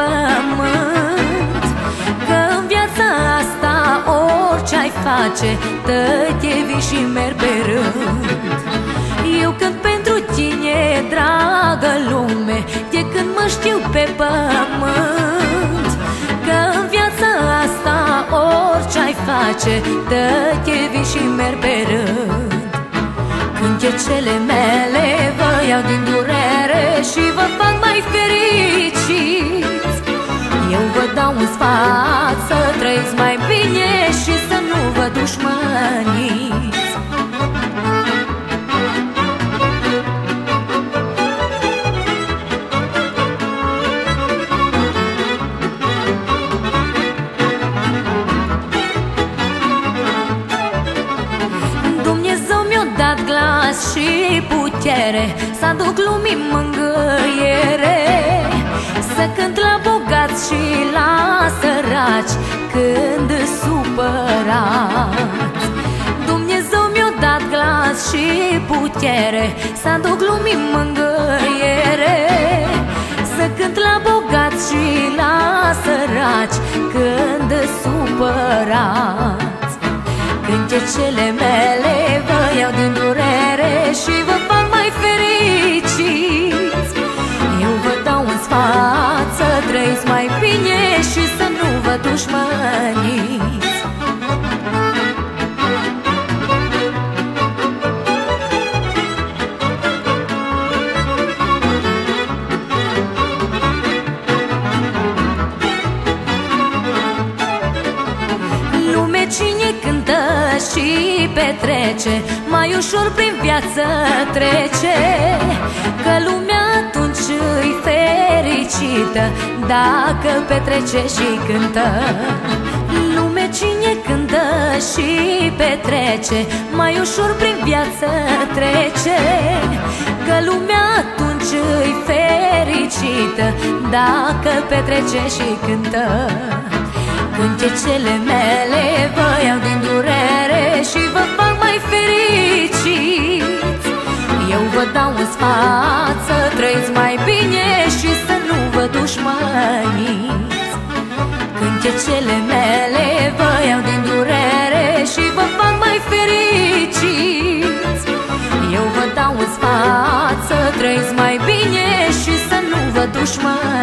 pământ, că în viața asta orice ai face, dă-te vii și merg pe rând. Eu cânt pentru tine, dragă lume, de când mă știu pe pământ, că în viața asta orice ai face, dă-te vii și merg pe rând. Cântecele mele vă iau din durere și vă fac mai fericiți. Eu vă dau un sfat, să trăiți mai bine și să nu vă dușmăniți. Dumnezeu mi-a dat glas și putere să aduc lumii mângâiere, să cânt la bogați și la săraci când supărați. Dumnezeu mi-a dat glas și putere să aduc lumii mângâiere, să cânt la bogați și la săraci când supărați. Cântecele mele vă iau din durere și vă fac mai fericiți. Eu vă dau un sfat, să trăiți mai bine și să nu vă dușmăniți. Cine cântă și petrece, mai ușor prin viață trece, că lumea atunci îi fericită dacă petrece și cântă. Lume cine cântă și petrece, mai ușor prin viață trece, că lumea atunci îi fericită dacă petrece și cântă. Cântecele mele vă iau din durere și vă fac mai fericiți. Eu vă dau un sfat, să trăiți mai bine și să nu vă dușmăniți. Cântecele mele vă iau din durere și vă fac mai fericiți. Eu vă dau un sfat, să trăiți mai bine și să nu vă dușmăniți.